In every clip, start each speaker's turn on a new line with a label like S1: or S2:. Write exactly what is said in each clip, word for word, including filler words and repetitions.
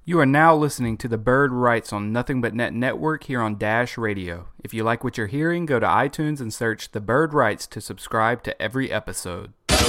S1: You are now listening to the Bird Writes on Nothing But Net Network here on Dash Radio. If you like what you're hearing, go to iTunes and search The Bird Writes to subscribe to every episode.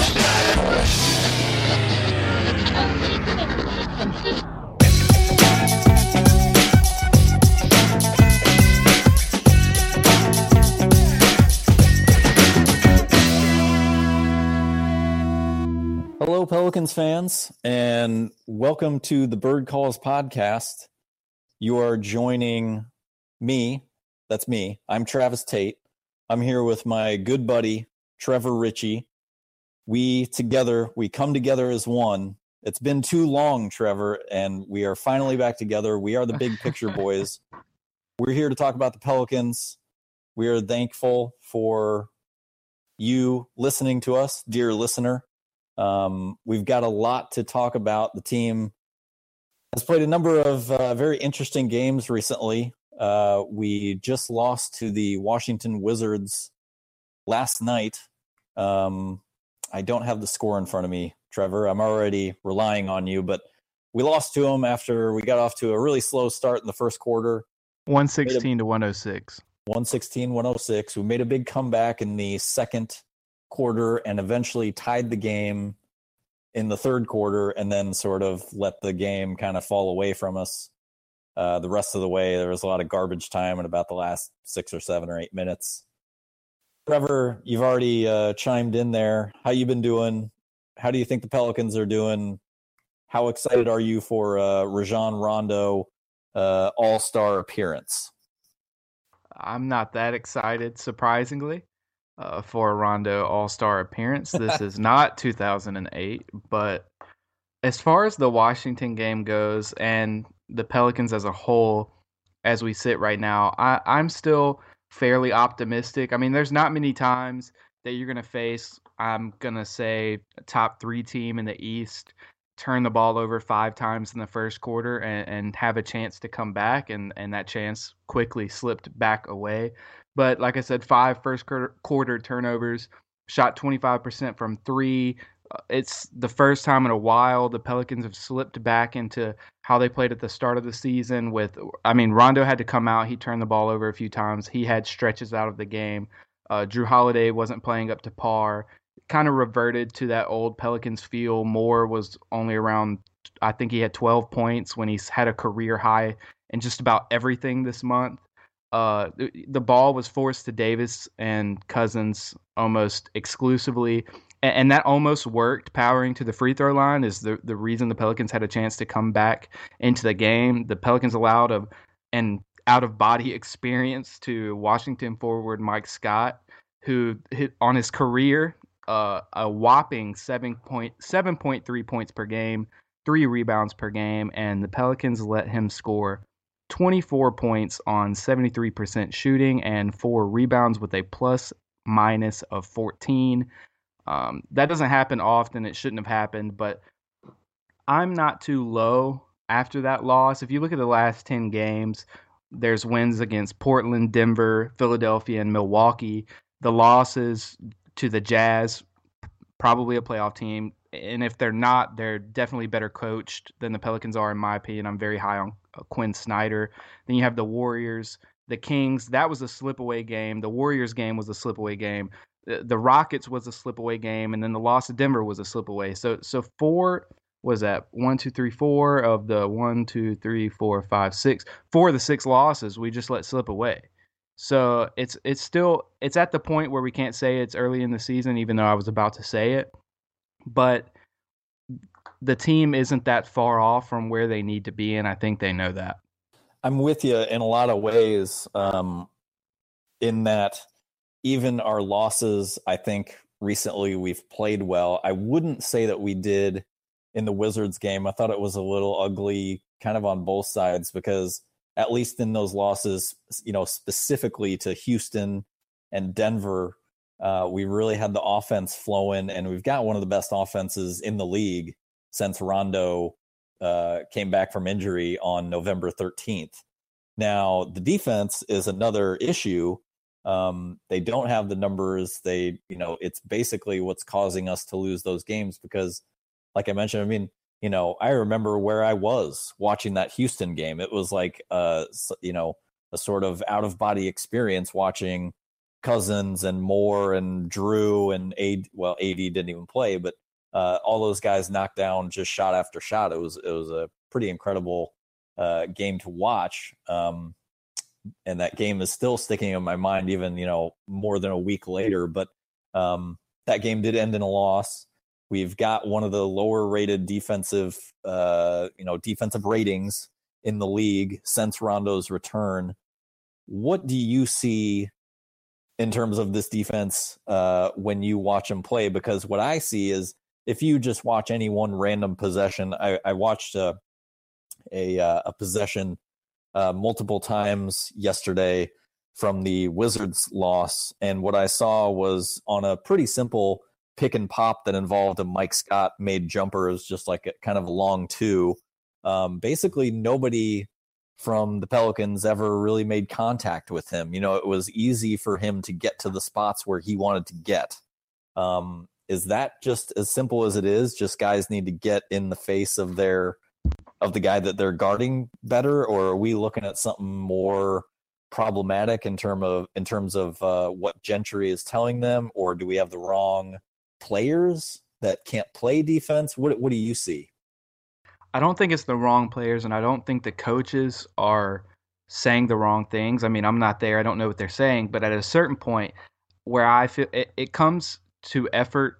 S2: Hello, Pelicans fans, and welcome to the Bird Calls podcast. You are joining me. That's me. I'm Travis Tate. I'm here with my good buddy, Trevor Ritchie. We together, we come together as one. It's been too long, Trevor, and we are finally back together. We are the Big Picture Boys. We're here to talk about the Pelicans. We are thankful for you listening to us, dear listener. Um, we've got a lot to talk about. The team has played a number of uh, very interesting games recently. Uh, we just lost to the Washington Wizards last night. Um, I don't have the score in front of me, Trevor. I'm already relying on you, but we lost to them after we got off to a really slow start in the first quarter.
S1: one sixteen to one oh six.
S2: one sixteen one oh six. We made a big comeback in the second quarter and eventually tied the game in the third quarter and then sort of let the game kind of fall away from us uh, the rest of the way. There was a lot of garbage time in about the last six or seven or eight minutes. Trevor, you've already uh, chimed in there. How you been doing? How do you think the Pelicans are doing? How excited are you for uh, Rajon Rondo uh, all-star appearance?
S1: I'm not that excited, surprisingly. Uh, for a Rondo All-Star appearance. This is not two thousand eight, but as far as the Washington game goes and the Pelicans as a whole, as we sit right now, I, I'm still fairly optimistic. I mean, there's not many times that you're going to face, I'm going to say, a top three team in the East turn the ball over five times in the first quarter and, and have a chance to come back, and, and that chance quickly slipped back away. But like I said, five first quarter turnovers, shot twenty-five percent from three. It's the first time in a while the Pelicans have slipped back into how they played at the start of the season with, I mean, Rondo had to come out. He turned the ball over a few times. He had stretches out of the game. Uh, Drew Holiday wasn't playing up to par. Kind of reverted to that old Pelicans feel. Moore was only around, I think he had twelve points when he's had a career high in just about everything this month. Uh, the, the ball was forced to Davis and Cousins almost exclusively, and, and that almost worked. Powering to the free throw line is the, the reason the Pelicans had a chance to come back into the game. The Pelicans allowed a, an out-of-body experience to Washington forward Mike Scott, who hit on his career uh, a whopping seven point seven point three points per game, three rebounds per game, and the Pelicans let him score twenty-four points on seventy-three percent shooting and four rebounds with a plus minus of fourteen. Um, that doesn't happen often. It shouldn't have happened, but I'm not too low after that loss. If you look at the last ten games, there's wins against Portland, Denver, Philadelphia, and Milwaukee. The losses to the Jazz, probably a playoff team. And if they're not, they're definitely better coached than the Pelicans are, in my opinion. I'm very high on Quinn Snyder. Then you have the Warriors, the Kings. That was a slip-away game. The Warriors game was a slip-away game. The, the Rockets was a slip-away game, and then the loss to Denver was a slip-away. So, so four was that one, two, three, four of the one, two, three, four, five, six. Four of the six losses we just let slip away. So it's it's still it's at the point where we can't say it's early in the season, even though I was about to say it. But the team isn't that far off from where they need to be, and I think they know that.
S2: I'm with you in a lot of ways, um, in that even our losses, I think recently we've played well. I wouldn't say that we did in the Wizards game. I thought it was a little ugly kind of on both sides, because at least in those losses, you know, specifically to Houston and Denver, uh, we really had the offense flowing, and we've got one of the best offenses in the league since Rondo uh, came back from injury on November thirteenth. Now, the defense is another issue. Um, they don't have the numbers. They, you know, it's basically what's causing us to lose those games because, like I mentioned, I mean, you know, I remember where I was watching that Houston game. It was like, uh, you know, a sort of out of body experience watching Cousins and Moore and Drew and A D. Well, A D didn't even play, but uh, all those guys knocked down just shot after shot. It was it was a pretty incredible uh, game to watch. Um, and that game is still sticking in my mind, even, you know, more than a week later. But um, that game did end in a loss. We've got one of the lower rated defensive, uh, you know, defensive ratings in the league since Rondo's return. What do you see in terms of this defense uh, when you watch him play? Because what I see is, if you just watch any one random possession, I, I watched a a, uh, a possession uh, multiple times yesterday from the Wizards loss, and what I saw was on a pretty simple pick and pop that involved a Mike Scott made jumpers, just like a kind of a long two. Um, basically, nobody from the Pelicans ever really made contact with him. You know, it was easy for him to get to the spots where he wanted to get. Um, is that just as simple as it is? Just guys need to get in the face of their of the guy that they're guarding better, or are we looking at something more problematic in term of in terms of uh, what Gentry is telling them, or do we have the wrong players that can't play defense? What what do you see?
S1: I don't think it's the wrong players, and I don't think the coaches are saying the wrong things. I mean, I'm not there. I don't know what they're saying. But at a certain point where I feel it, it comes to effort,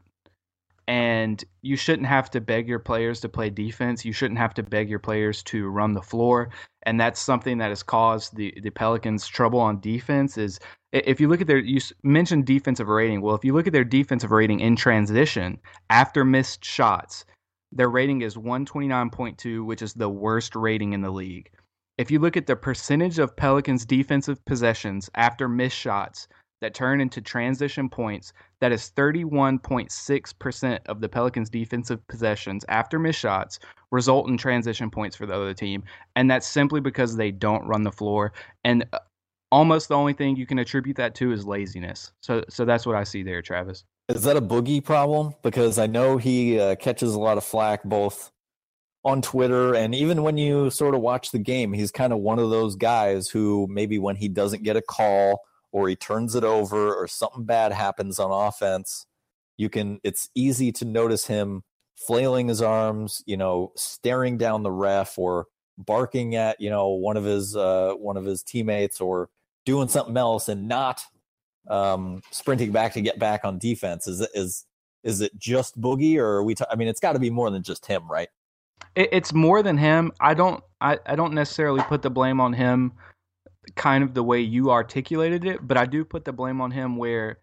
S1: and you shouldn't have to beg your players to play defense. You shouldn't have to beg your players to run the floor. And that's something that has caused the, the Pelicans trouble on defense. Is if you look at their, you mentioned defensive rating. Well, if you look at their defensive rating in transition after missed shots, their rating is one twenty-nine point two, which is the worst rating in the league. If you look at the percentage of Pelicans defensive possessions after missed shots that turn into transition points, that is thirty-one point six percent of the Pelicans defensive possessions after missed shots result in transition points for the other team. And that's simply because they don't run the floor. And almost the only thing you can attribute that to is laziness. So, so that's what I see there, Travis.
S2: Is that a Boogie problem? Because I know he uh, catches a lot of flack both on Twitter and even when you sort of watch the game. He's kind of one of those guys who maybe when he doesn't get a call or he turns it over or something bad happens on offense, you can it's easy to notice him flailing his arms, you know, staring down the ref or barking at, you know, one of his uh, one of his teammates or doing something else and not um, sprinting back to get back on defense. Is it is is it just Boogie, or are we? T- I mean, it's got to be more than just him, right?
S1: It, it's more than him. I don't. I, I don't necessarily put the blame on him, kind of the way you articulated it, but I do put the blame on him where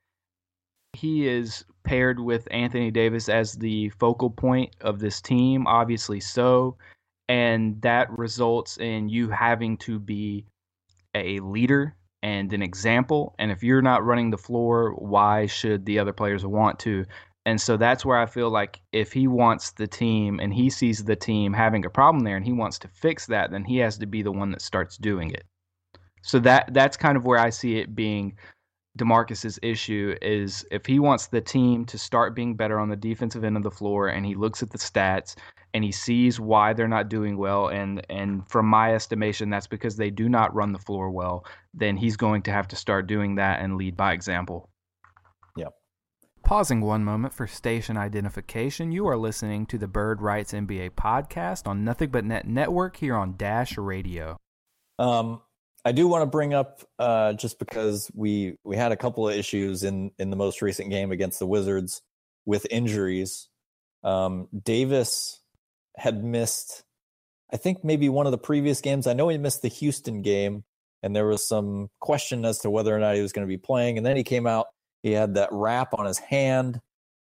S1: he is paired with Anthony Davis as the focal point of this team, obviously so, and that results in you having to be a leader and an example. And if you're not running the floor, why should the other players want to? And so that's where I feel like if he wants the team and he sees the team having a problem there and he wants to fix that, then he has to be the one that starts doing it. So that that's kind of where I see it being DeMarcus's issue, is if he wants the team to start being better on the defensive end of the floor and he looks at the stats and he sees why they're not doing well, and and from my estimation that's because they do not run the floor well, then he's going to have to start doing that and lead by example.
S2: Yep.
S1: Pausing one moment for station identification. You are listening to the Bird Writes N B A podcast on Nothing But Net Network here on Dash Radio.
S2: Um I do want to bring up, uh, just because we we had a couple of issues in, in the most recent game against the Wizards with injuries. Um, Davis had missed, I think, maybe one of the previous games. I know he missed the Houston game, and there was some question as to whether or not he was going to be playing. And then he came out, he had that wrap on his hand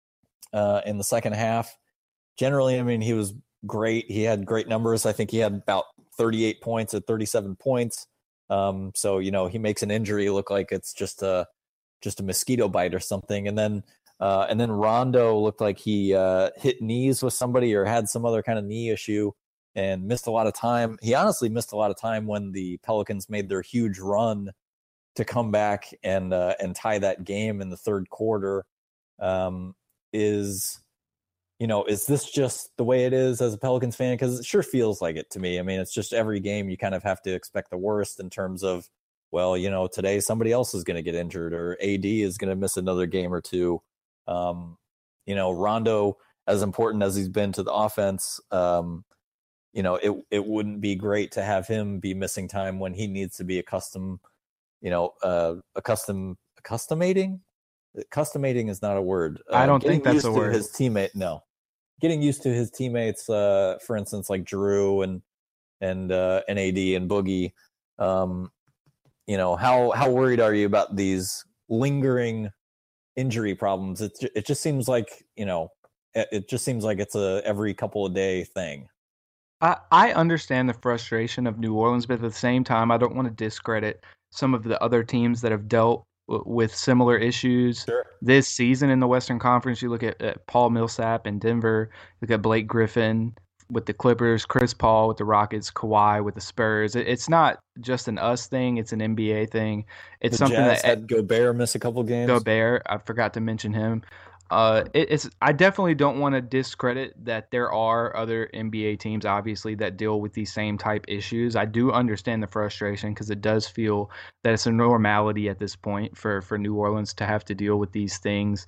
S2: uh, in the second half. Generally, I mean, he was great. He had great numbers. I think he had about thirty-eight points at thirty-seven points. Um, so, you know, he makes an injury look like it's just a, just a mosquito bite or something. And then, uh, and then Rondo looked like he, uh, hit knees with somebody or had some other kind of knee issue and missed a lot of time. He honestly missed a lot of time when the Pelicans made their huge run to come back and, uh, and tie that game in the third quarter. Um, is, you know, is this just the way it is as a Pelicans fan? Because it sure feels like it to me. I mean, it's just every game you kind of have to expect the worst in terms of, well, you know, today somebody else is going to get injured or A D is going to miss another game or two. Um, you know, Rondo, as important as he's been to the offense, um, you know, it it wouldn't be great to have him be missing time when he needs to be accustomed, you know, uh, accustomed, accustomating. Customating is not a word. Uh,
S1: I don't
S2: getting
S1: think that's
S2: used
S1: a
S2: to
S1: word.
S2: his teammate, no. Getting used to his teammates, uh, for instance, like Drew and and uh, N A D and Boogie. Um, you know, how how worried are you about these lingering injury problems? It it just seems like, you know, it, it just seems like it's a every couple of day thing.
S1: I, I understand the frustration of New Orleans, but at the same time, I don't want to discredit some of the other teams that have dealt w- with similar issues
S2: Sure.
S1: this season in the Western Conference. You look at, at Paul Millsap in Denver, look at Blake Griffin with the Clippers, Chris Paul with the Rockets, Kawhi with the Spurs. It, it's not just an us thing, it's an N B A thing. It's
S2: The
S1: something
S2: Jazz
S1: that
S2: had Gobert miss a couple games.
S1: Gobert, I forgot to mention him. Uh, it, it's I definitely don't want to discredit that there are other N B A teams, obviously, that deal with these same type issues. I do understand the frustration because it does feel that it's a normality at this point for for New Orleans to have to deal with these things.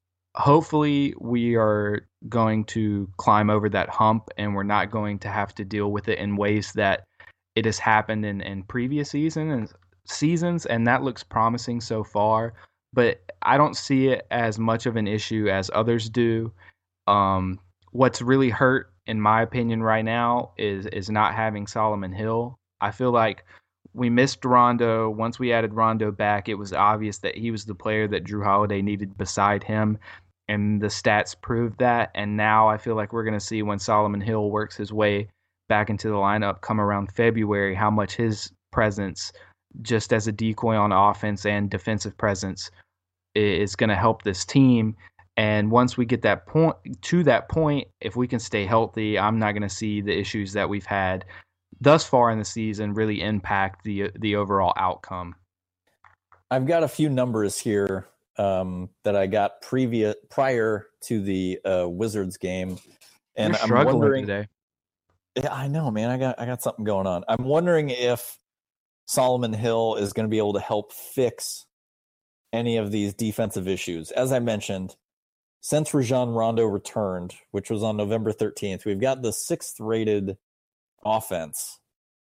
S1: Hopefully, we are going to climb over that hump and we're not going to have to deal with it in ways that it has happened in in previous season and seasons, and that looks promising so far. But I don't see it as much of an issue as others do. Um, what's really hurt, in my opinion, right now is is not having Solomon Hill. I feel like we missed Rondo. Once we added Rondo back, it was obvious that he was the player that Drew Holiday needed beside him, and the stats proved that. And now I feel like we're going to see when Solomon Hill works his way back into the lineup come around February, how much his presence, just as a decoy on offense and defensive presence, is going to help this team. And once we get that point to that point, if we can stay healthy, I'm not going to see the issues that we've had thus far in the season really impact the the overall outcome.
S2: I've got a few numbers here um, that I got previous prior to the uh, Wizards game, and
S1: You're
S2: I'm
S1: struggling
S2: wondering.
S1: today.
S2: Yeah, I know, man. I got I got something going on. I'm wondering if Solomon Hill is going to be able to help fix any of these defensive issues. As I mentioned, since Rajon Rondo returned, which was on November thirteenth, we've got the sixth rated offense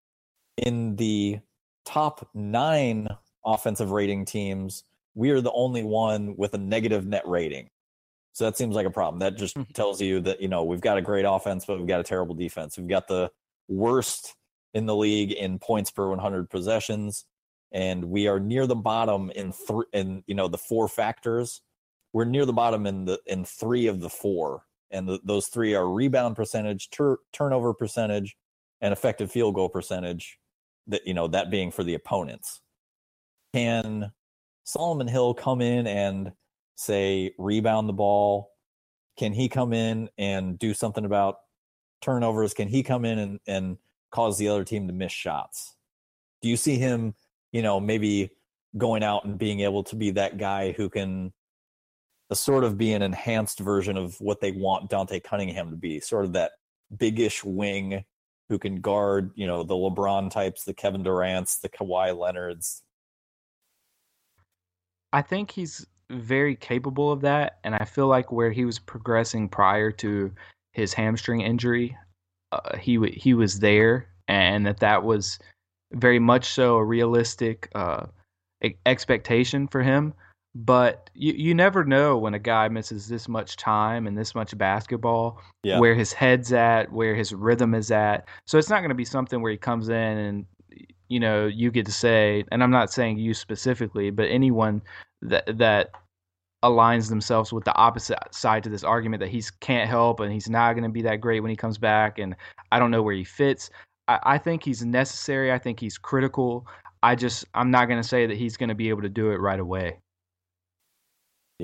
S2: in the top nine offensive rating teams. We are the only one with a negative net rating. So that seems like a problem. That just tells you that, you know, we've got a great offense, but we've got a terrible defense. We've got the worst in the league in points per one hundred possessions, and we are near the bottom in three. In you know the four factors, we're near the bottom in the in three of the four, and the, those three are rebound percentage, tur- turnover percentage, and effective field goal percentage. That you know that being for the opponents. Can Solomon Hill come in and say rebound the ball? Can he come in and do something about turnovers? Can he come in and, and cause the other team to miss shots? Do you see him, you know, maybe going out and being able to be that guy who can uh, sort of be an enhanced version of what they want Dante Cunningham to be, sort of that biggish wing who can guard, you know, the LeBron types, the Kevin Durant's, the Kawhi Leonard's?
S1: I think he's very capable of that, and I feel like where he was progressing prior to his hamstring injury, uh, he w- he was there, and that that was very much so a realistic uh, e- expectation for him. But you you never know when a guy misses this much time and this much basketball,
S2: Yeah.
S1: where his head's at, where his rhythm is at. So it's not going to be something where he comes in and you know you get to say, and I'm not saying you specifically, but anyone that that aligns themselves with the opposite side to this argument that he can't help and he's not going to be that great when he comes back, and I don't know where he fits. I, I think he's necessary. I think he's critical. I just I'm not going to say that he's going to be able to do it right away.
S2: Yeah.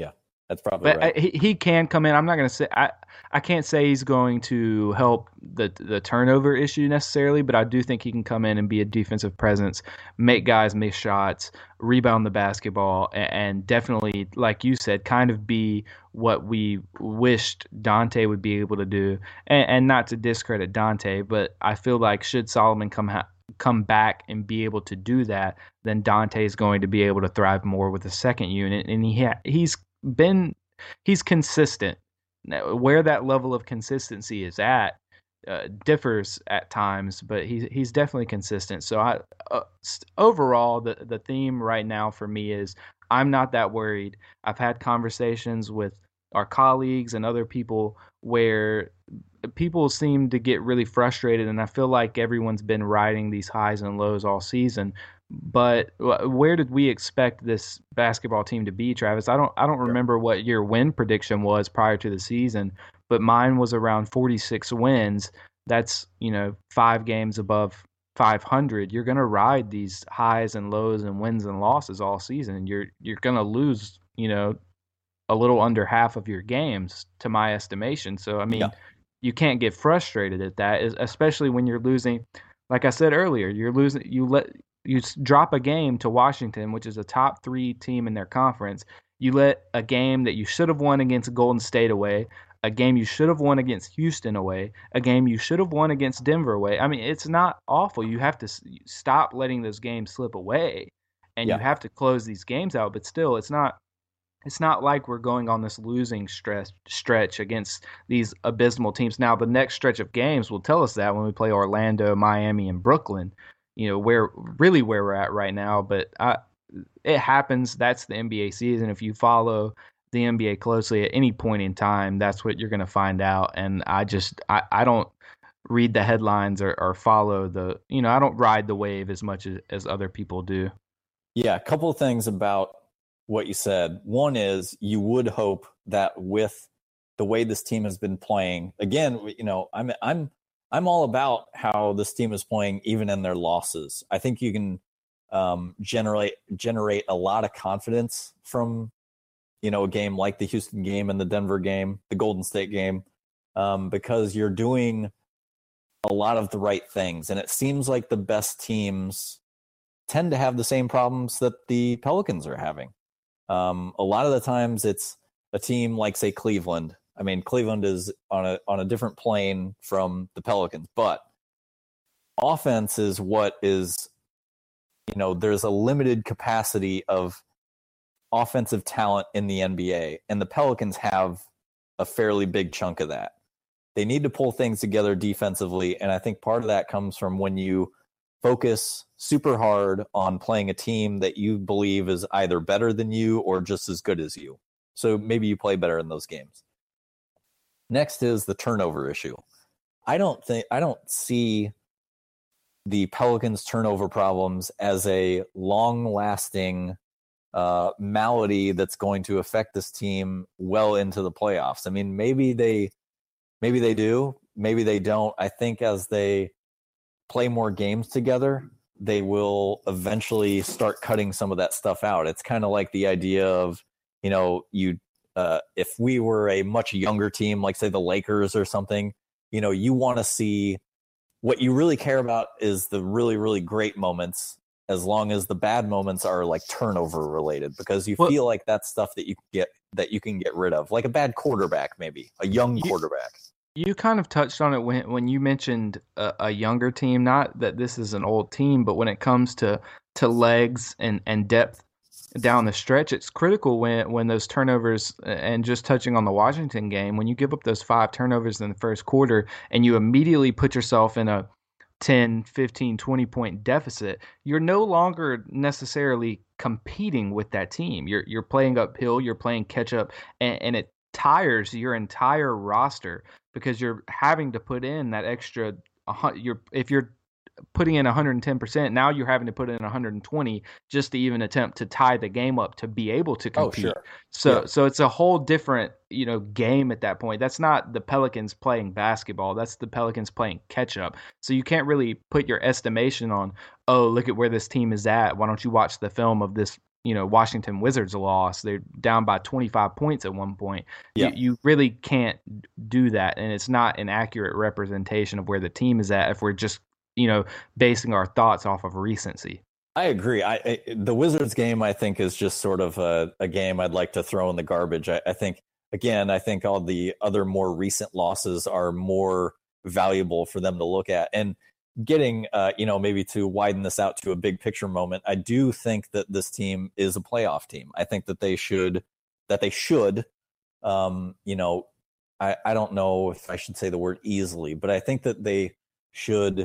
S2: That's probably
S1: But
S2: right.
S1: I, he he can come in. I'm not going to say I I can't say he's going to help the the turnover issue necessarily, but I do think he can come in and be a defensive presence, make guys miss shots, rebound the basketball, and, and definitely, like you said, kind of be what we wished Dante would be able to do. And, and not to discredit Dante, but I feel like should Solomon come ha- come back and be able to do that, then Dante is going to be able to thrive more with the second unit, and he ha- he's been he's consistent. Now, where that level of consistency is at uh, differs at times, but he's he's definitely consistent. So I uh, overall the the theme right now for me is I'm not that worried. I've had conversations with our colleagues and other people where people seem to get really frustrated, and I feel like everyone's been riding these highs and lows all season. But where did we expect this basketball team to be, Travis? I don't I don't
S2: Sure.
S1: remember what your win prediction was prior to the season, but mine was around forty-six wins. That's, you know, five games above five hundred. You're going to ride these highs and lows and wins and losses all season. You're you're going to lose, you know, a little under half of your games to my estimation. So I
S2: Yeah.
S1: mean, you can't get frustrated at that, especially when you're losing. Like I said earlier, you're losing. You let you drop a game to Washington, which is a top three team in their conference. You let a game that you should have won against Golden State away, a game you should have won against Houston away, a game you should have won against Denver away. I mean, it's not awful. You have to stop letting those games slip away, and you
S2: Yeah.
S1: have to close these games out. But still, it's not it's not like we're going on this losing stretch stretch against these abysmal teams. Now, the next stretch of games will tell us that when we play Orlando, Miami, and Brooklyn. You know, where really where we're at right now. But I, it happens. That's the N B A season. If you follow the N B A closely at any point in time, that's what you're going to find out. And I just I, I don't read the headlines or, or follow the you know I don't ride the wave as much as, as other people do.
S2: Yeah. A couple of things about what you said. One is you would hope that with the way this team has been playing, again, you know, I'm I'm I'm all about how this team is playing even in their losses. I think you can um, generate generate a lot of confidence from, you know, a game like the Houston game and the Denver game, the Golden State game, um, because you're doing a lot of the right things, and it seems like the best teams tend to have the same problems that the Pelicans are having. Um, a lot of the times it's a team like, say, Cleveland. I mean, Cleveland is on a on a different plane from the Pelicans, but offense is what is, you know, there's a limited capacity of offensive talent in the N B A, and the Pelicans have a fairly big chunk of that. They need to pull things together defensively, and I think part of that comes from when you focus super hard on playing a team that you believe is either better than you or just as good as you. So maybe you play better in those games. Next is the turnover issue. I don't think I don't see the Pelicans' turnover problems as a long-lasting uh, malady that's going to affect this team well into the playoffs. I mean, maybe they maybe they do, maybe they don't. I think as they play more games together, they will eventually start cutting some of that stuff out. It's kind of like the idea of, you know, you uh, if we were a much younger team, like say the Lakers or something, you know, you want to see what you really care about is the really, really great moments, as long as the bad moments are like turnover related, because you
S1: Well,
S2: feel like that's stuff that you can get that you can get rid of, like a bad quarterback, maybe a young
S1: you
S2: quarterback.
S1: You kind of touched on it when when you mentioned a, a younger team. Not that this is an old team, but when it comes to to legs and and depth down the stretch, it's critical when when those turnovers. And just touching on the Washington game, when you give up those five turnovers in the first quarter and you immediately put yourself in a ten, fifteen, twenty point deficit, you're no longer necessarily competing with that team. You're you're playing uphill, you're playing catch up, and, and it tires your entire roster because you're having to put in that extra. You're if you're putting in one hundred ten percent, now you're having to put in one hundred twenty just to even attempt to tie the game up to be able to
S2: Oh,
S1: compete.
S2: sure.
S1: So
S2: Yep.
S1: so it's a whole different, you know, game at that point. That's not the Pelicans playing basketball. That's the Pelicans playing catch up. So you can't really put your estimation on, oh, look at where this team is at. Why don't you watch the film of this you know, Washington Wizards lost. They're down by twenty-five points at one point. You
S2: Yeah,
S1: you really can't do that, and it's not an accurate representation of where the team is at if we're just, you know, basing our thoughts off of recency.
S2: I agree. I, I the Wizards game, I think, is just sort of a, a game I'd like to throw in the garbage. I, I think, again, I think all the other more recent losses are more valuable for them to look at. And getting, uh, you know, maybe to widen this out to a big picture moment, I do think that this team is a playoff team. I think that they should, that they should, um, you know, I, I don't know if I should say the word easily, but I think that they should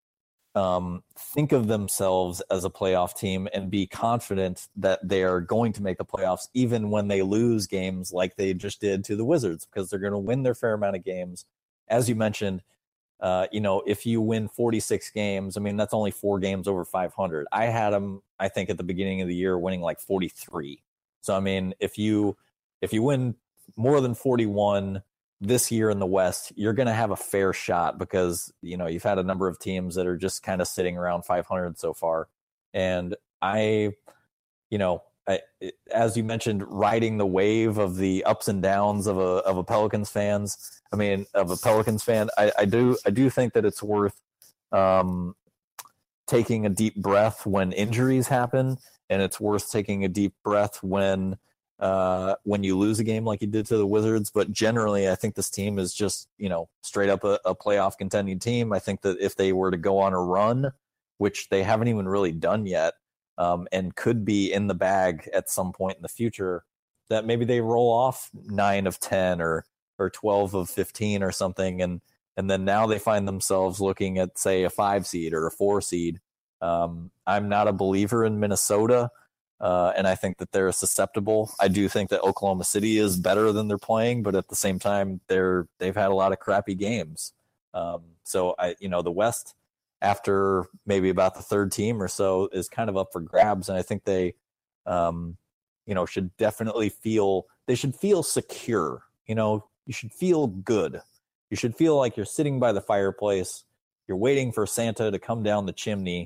S2: um, think of themselves as a playoff team and be confident that they are going to make the playoffs, even when they lose games like they just did to the Wizards, because they're going to win their fair amount of games. As you mentioned, uh, you know, if you win forty-six games, I mean, that's only four games over five hundred. I had them, I think, at the beginning of the year winning like forty-three. So, I mean, if you if you win more than forty-one this year in the West, you're going to have a fair shot, because, you know, you've had a number of teams that are just kind of sitting around five hundred so far. And I, you know, I, as you mentioned, riding the wave of the ups and downs of a of a Pelicans fans. I mean, of a Pelicans fan, I, I do I do think that it's worth um, taking a deep breath when injuries happen, and it's worth taking a deep breath when uh, when you lose a game like you did to the Wizards. But generally, I think this team is just, you know, straight up a, a playoff contending team. I think that if they were to go on a run, which they haven't even really done yet, um, and could be in the bag at some point in the future, that maybe they roll off nine of ten or or twelve of fifteen or something, and and then now they find themselves looking at, say, a five seed or a four seed. Um, I'm not a believer in Minnesota, uh, and I think that they're susceptible. I do think that Oklahoma City is better than they're playing, but at the same time, they're they've had a lot of crappy games. Um, so I, you know, the West, after maybe about the third team or so, is kind of up for grabs, and I think they, um, you know, should definitely feel they should feel secure. You know, you should feel good. You should feel like you're sitting by the fireplace. You're waiting for Santa to come down the chimney.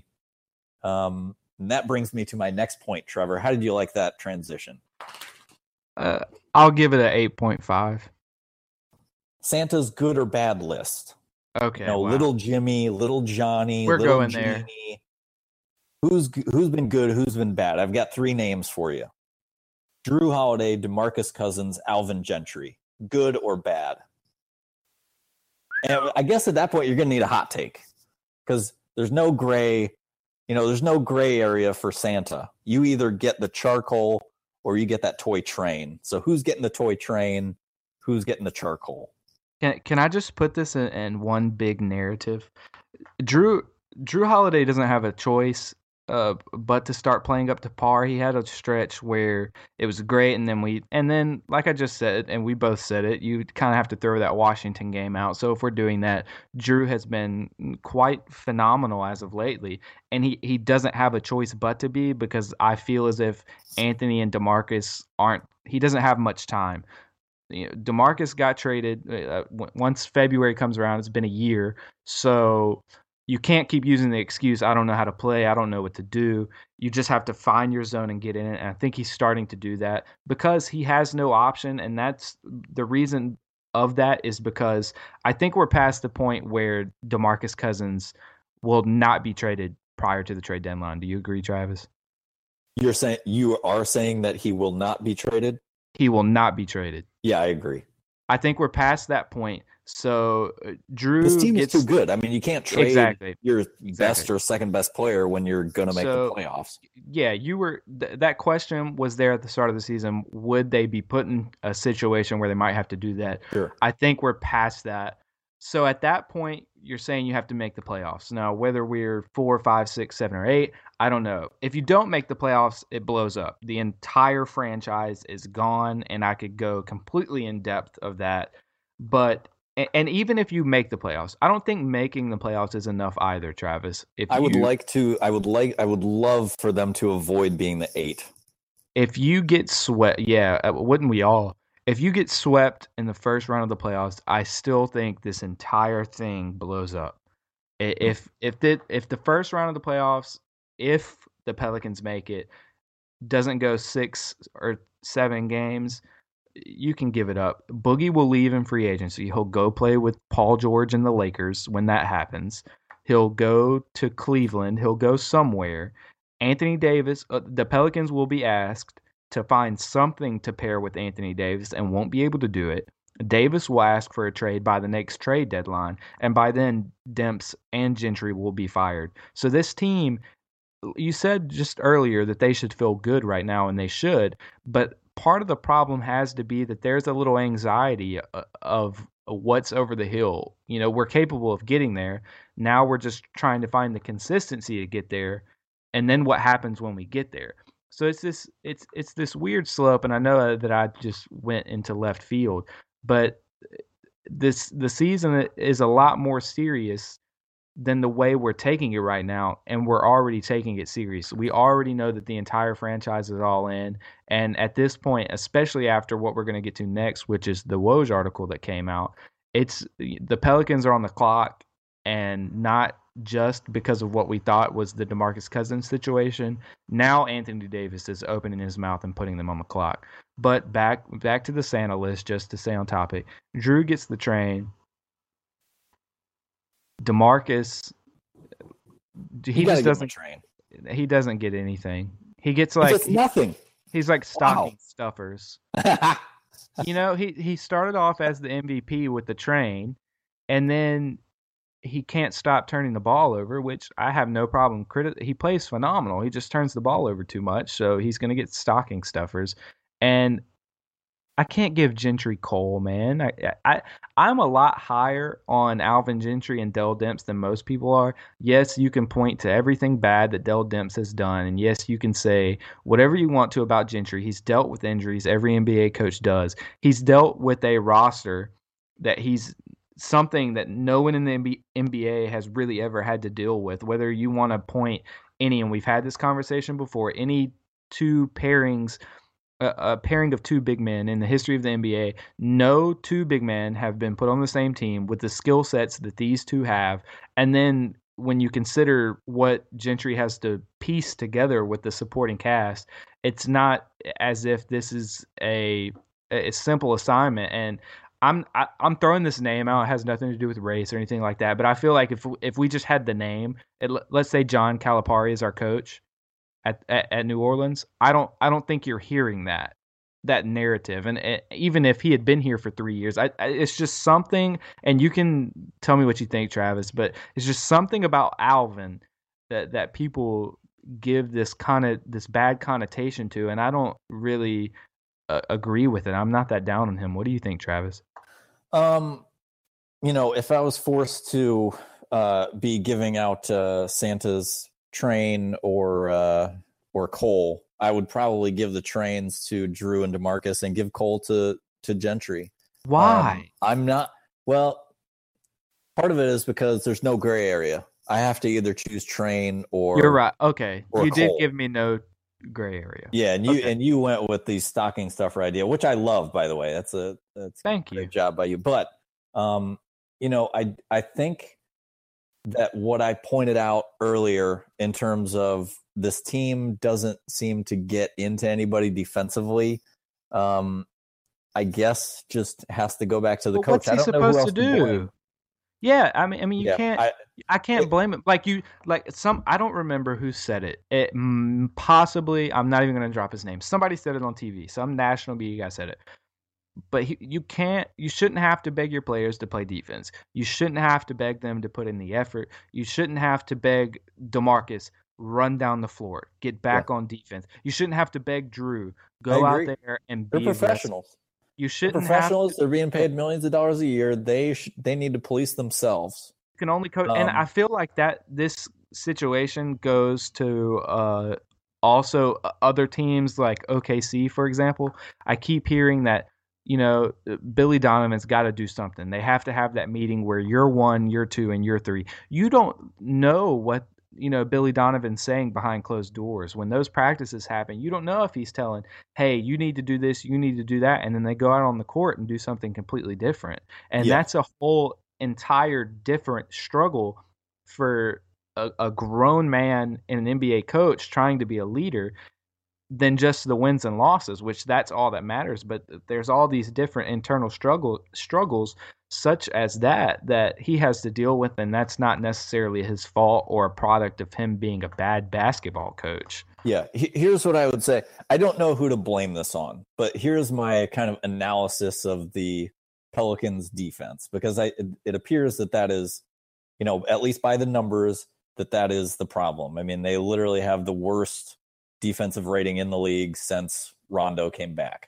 S2: Um, and that brings me to my next point, Trevor. How did you like that transition?
S1: Uh, I'll give it an eight point five.
S2: Santa's good or bad list.
S1: Okay,
S2: You know,
S1: wow.
S2: little Jimmy, little Johnny,
S1: We're
S2: little
S1: going there.
S2: Jeannie. Who's who's been good? Who's been bad? I've got three names for you: Drew Holiday, DeMarcus Cousins, Alvin Gentry. Good or bad? And I guess at that point you're going to need a hot take, because there's no gray. You know, there's no gray area for Santa. You either get the charcoal or you get that toy train. So who's getting the toy train? Who's getting the charcoal?
S1: Can can I just put this in, in one big narrative? Drew Drew Holiday doesn't have a choice, uh, but to start playing up to par. He had a stretch where it was great, and then we and then like I just said, and we both said it, you kind of have to throw that Washington game out. So if we're doing that, Drew has been quite phenomenal as of lately, and he he doesn't have a choice but to be, because I feel as if Anthony and DeMarcus aren't. He doesn't have much time. You know, DeMarcus got traded uh, w- once February comes around. It's been a year, so you can't keep using the excuse, I don't know how to play, I don't know what to do. You just have to find your zone and get in it. And I think he's starting to do that because he has no option, and that's the reason of that is because I think we're past the point where DeMarcus Cousins will not be traded prior to the trade deadline. Do you agree, Travis?
S2: You're saying you are saying that he will not be traded?
S1: He will not be traded.
S2: Yeah, I agree.
S1: I think we're past that point. So uh, Drew
S2: This team
S1: gets,
S2: is too good. I mean, you can't trade
S1: exactly
S2: your
S1: exactly.
S2: best or second best player when you're going to make
S1: So,
S2: the playoffs.
S1: Yeah, you were th- that question was there at the start of the season. Would they be put in a situation where they might have to do that?
S2: Sure.
S1: I think we're past that. So at that point, you're saying you have to make the playoffs. Now, whether we're four, five, six, seven, or eight, I don't know. If you don't make the playoffs, it blows up. The entire franchise is gone, and I could go completely in depth of that. But a- and even if you make the playoffs, I don't think making the playoffs is enough either, Travis. If
S2: I would
S1: you,
S2: like to. I would like. I would love for them to avoid being the eight.
S1: if you get swept, yeah, uh, wouldn't we all? If you get swept in the first round of the playoffs, I still think this entire thing blows up. I- If if the if the first round of the playoffs, if the Pelicans make it, doesn't go six or seven games, you can give it up. Boogie will leave in free agency. He'll go play with Paul George and the Lakers when that happens. He'll go to Cleveland. He'll go somewhere. Anthony Davis, uh, the Pelicans will be asked to find something to pair with Anthony Davis and won't be able to do it. Davis will ask for a trade by the next trade deadline, and by then, Demps and Gentry will be fired. So this team, you said just earlier that they should feel good right now, and they should, but part of the problem has to be that there's a little anxiety uh, of what's over the hill. You know, we're capable of getting there. Now we're just trying to find the consistency to get there, and then what happens when we get there. So it's this it's it's this weird slope, and I know that I just went into left field, but this the season is a lot more serious than the way we're taking it right now, and we're already taking it serious. We already know that the entire franchise is all in, and at this point, especially after what we're going to get to next, which is the Woj article that came out, it's the Pelicans are on the clock, and not just because of what we thought was the DeMarcus Cousins situation. Now Anthony Davis is opening his mouth and putting them on the clock. But back back to the Santa list, just to stay on topic. Drew gets the train. DeMarcus, he just doesn't.
S2: Train.
S1: He doesn't get anything. He gets like
S2: he, nothing.
S1: He's like stocking
S2: wow.
S1: stuffers. You know, he he started off as the M V P with the train, and then he can't stop turning the ball over, which I have no problem. Criti- he plays phenomenal. He just turns the ball over too much, so he's going to get stocking stuffers. And I can't give Gentry Cole, man. I, I, I'm a lot higher on Alvin Gentry and Dell Demps than most people are. Yes, you can point to everything bad that Dell Demps has done, and yes, you can say whatever you want to about Gentry. He's dealt with injuries. Every N B A coach does. He's dealt with a roster that he's something that no one in the N B A has really ever had to deal with. Whether you want to point any, and we've had this conversation before, any two pairings – A, a pairing of two big men in the history of the N B A. No two big men have been put on the same team with the skill sets that these two have. And then when you consider what Gentry has to piece together with the supporting cast, it's not as if this is a a simple assignment. And I'm I, I'm throwing this name out. It has nothing to do with race or anything like that. But I feel like if if we just had the name, it, let's say John Calipari is our coach. At, at, at New Orleans, I don't I don't think you're hearing that that narrative. And it, even if he had been here for three years, I, I, it's just something. And you can tell me what you think, Travis, but it's just something about Alvin that that people give this kind of this bad connotation to, and I don't really uh, agree with it. I'm not that down on him. What do you think, Travis?
S2: Um, you know, if I was forced to uh, be giving out uh, Santa's train or uh, or Cole, I would probably give the trains to Drew and DeMarcus and give Cole to to Gentry.
S1: Why?
S2: Um, I'm not. Well, part of it is because there's no gray area. I have to either choose train or.
S1: You're right. Okay, you
S2: Cole.
S1: did give me no gray area.
S2: Yeah, and you
S1: okay.
S2: and you went with the stocking stuffer idea, which I love, by the way. That's a that's
S1: thank
S2: a
S1: you.
S2: Great job by you. But um, you know, I I think that what I pointed out earlier in terms of this team doesn't seem to get into anybody defensively, um, I guess just has to go back to the
S1: well,
S2: coach.
S1: What's he
S2: I don't
S1: supposed
S2: know who else
S1: to do?
S2: blame.
S1: Yeah, I mean, I mean, you
S2: yeah,
S1: can't.
S2: I,
S1: I can't
S2: it,
S1: blame it. Like you, like some. I don't remember who said it. It mm, possibly. I'm not even going to drop his name. Somebody said it on T V. Some national B guy said it. But he, you can't, you shouldn't have to beg your players to play defense. You shouldn't have to beg them to put in the effort. You shouldn't have to beg DeMarcus, run down the floor, get back yeah. on defense. You shouldn't have to beg Drew, go out there and be
S2: They're professionals.
S1: Aggressive. You shouldn't
S2: They're professionals.
S1: have to,
S2: They're being paid millions of dollars a year. They sh- they need to police themselves.
S1: You can only coach,
S2: um,
S1: and I feel like that this situation goes to uh, also other teams like O K C, for example. I keep hearing that. You know, Billy Donovan's got to do something. They have to have that meeting where you're one, you're two, and you're three. You don't know what, you know, Billy Donovan's saying behind closed doors. When those practices happen, you don't know if he's telling, hey, you need to do this, you need to do that. And then they go out on the court and do something completely different. And yeah. that's a whole entire different struggle for a, a grown man and an N B A coach trying to be a leader. than just the wins and losses, which that's all that matters. But there's all these different internal struggle struggles such as that that he has to deal with, and that's not necessarily his fault or a product of him being a bad basketball coach.
S2: Yeah, here's what I would say. I don't know who to blame this on, but here's my kind of analysis of the Pelicans defense, because I it, it appears that that is, you know, at least by the numbers, that that is the problem. I mean, they literally have the worst defensive rating in the league since Rondo came back.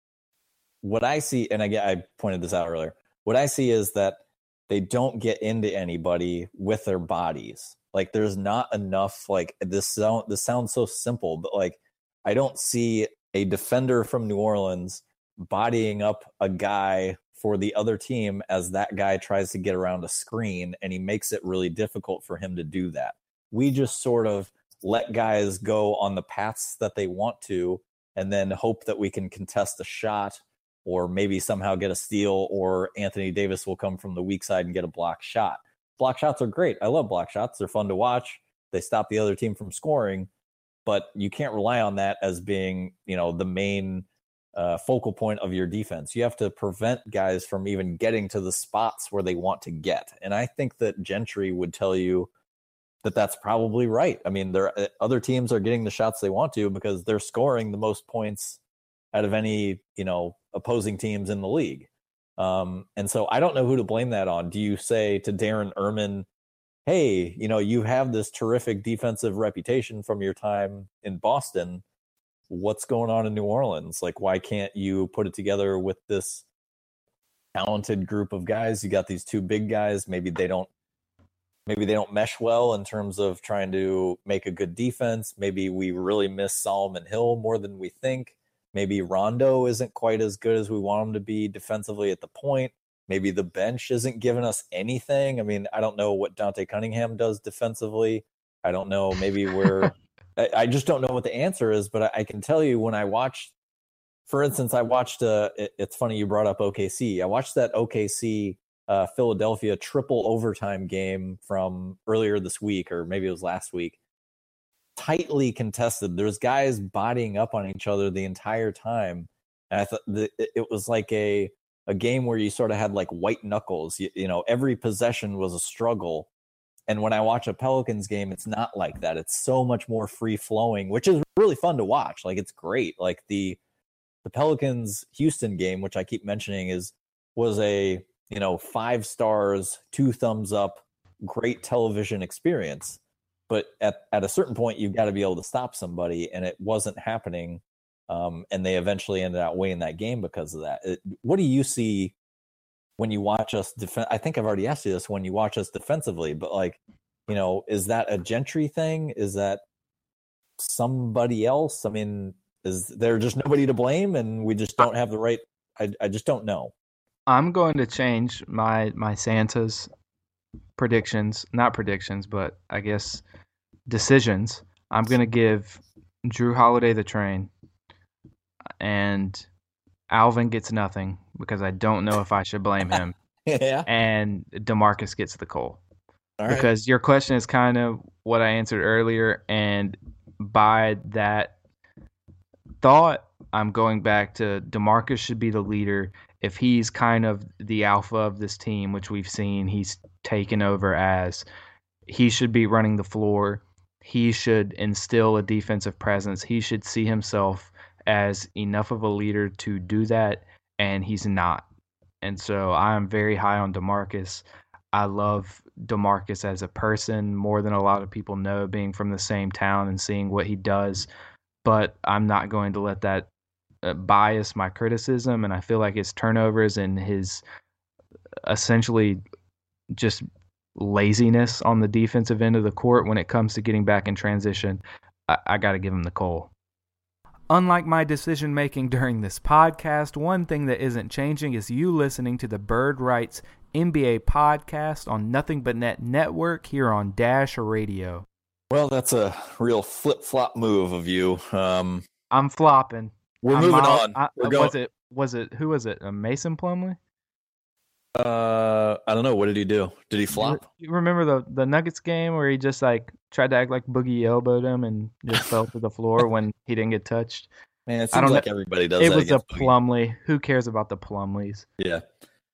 S2: What I see, and again, I pointed this out earlier, what I see is that they don't get into anybody with their bodies. Like, there's not enough, like, this sound, this sounds so simple, but like, I don't see a defender from New Orleans bodying up a guy for the other team as that guy tries to get around a screen, and he makes it really difficult for him to do that. We just sort of let guys go on the paths that they want to, and then hope that we can contest a shot or maybe somehow get a steal, or Anthony Davis will come from the weak side and get a block shot. Block shots are great. I love block shots. They're fun to watch. They stop the other team from scoring, but you can't rely on that as being, you know, the main uh, focal point of your defense. You have to prevent guys from even getting to the spots where they want to get. And I think that Gentry would tell you that that's probably right. I mean, there other teams are getting the shots they want to because they're scoring the most points out of any, you know, opposing teams in the league. Um, and so I don't know who to blame that on. Do you say to Darren Erman, hey, you know, you have this terrific defensive reputation from your time in Boston. What's going on in New Orleans? Like, why can't you put it together with this talented group of guys? You got these two big guys. Maybe they don't, maybe they don't mesh well in terms of trying to make a good defense. Maybe we really miss Solomon Hill more than we think. Maybe Rondo isn't quite as good as we want him to be defensively at the point. Maybe the bench isn't giving us anything. I mean, I don't know what Dante Cunningham does defensively. I don't know. Maybe we're – I just don't know what the answer is. But I can tell you when I watched – for instance, I watched uh, – it, it's funny you brought up O K C. I watched that O K C uh, Philadelphia triple overtime game from earlier this week, or maybe it was last week. Tightly contested. There's guys bodying up on each other the entire time. And I thought that it was like a a game where you sort of had like white knuckles. You, you know, every possession was a struggle. And when I watch a Pelicans game, it's not like that. It's so much more free flowing, which is really fun to watch. Like, it's great. Like the the Pelicans Houston game, which I keep mentioning, is was a, you know, five stars, two thumbs up, great television experience. But at, at a certain point, you've got to be able to stop somebody, and it wasn't happening. Um, and they eventually ended up winning that game because of that. It, what do you see when you watch us defend? I think I've already asked you this, when you watch us defensively, but like, you know, is that a Gentry thing? Is that somebody else? I mean, is there just nobody to blame and we just don't have the right? I, I just don't know.
S1: I'm going to change my, my Santa's predictions, not predictions, but I guess decisions. I'm going to give Drew Holiday the train, and Alvin gets nothing because I don't know if I should blame him.
S2: Yeah.
S1: And DeMarcus gets the coal.
S2: All right.
S1: Because your question is kind of what I answered earlier, and by that thought, I'm going back to DeMarcus should be the leader. If he's kind of the alpha of this team, which we've seen he's taken over as, he should be running the floor. He should instill a defensive presence. He should see himself as enough of a leader to do that, and he's not. And so I am very high on DeMarcus. I love DeMarcus as a person more than a lot of people know, being from the same town and seeing what he does. But I'm not going to let that uh, bias my criticism, and I feel like his turnovers and his essentially just laziness on the defensive end of the court when it comes to getting back in transition, I, I got to give him the coal. Unlike my decision making during this podcast, one thing that isn't changing is you listening to the Bird Writes N B A podcast on Nothing But Net Network here on Dash Radio.
S2: Well, that's a real flip-flop move of you. Um,
S1: I'm flopping.
S2: We're
S1: I'm
S2: moving
S1: out,
S2: on.
S1: I,
S2: We're going.
S1: Was it? Was it? Who was it? Uh, Mason Plumlee?
S2: Uh, I don't know. What did he do? Did he
S1: You,
S2: flop?
S1: you remember the the Nuggets game where he just like tried to act like Boogie elbowed him and just fell to the floor when he didn't get touched?
S2: Man, it
S1: I
S2: seems
S1: don't know.
S2: like everybody does
S1: It
S2: that
S1: was a
S2: against Boogie.
S1: Plumlee. Who cares about the Plumlees?
S2: Yeah.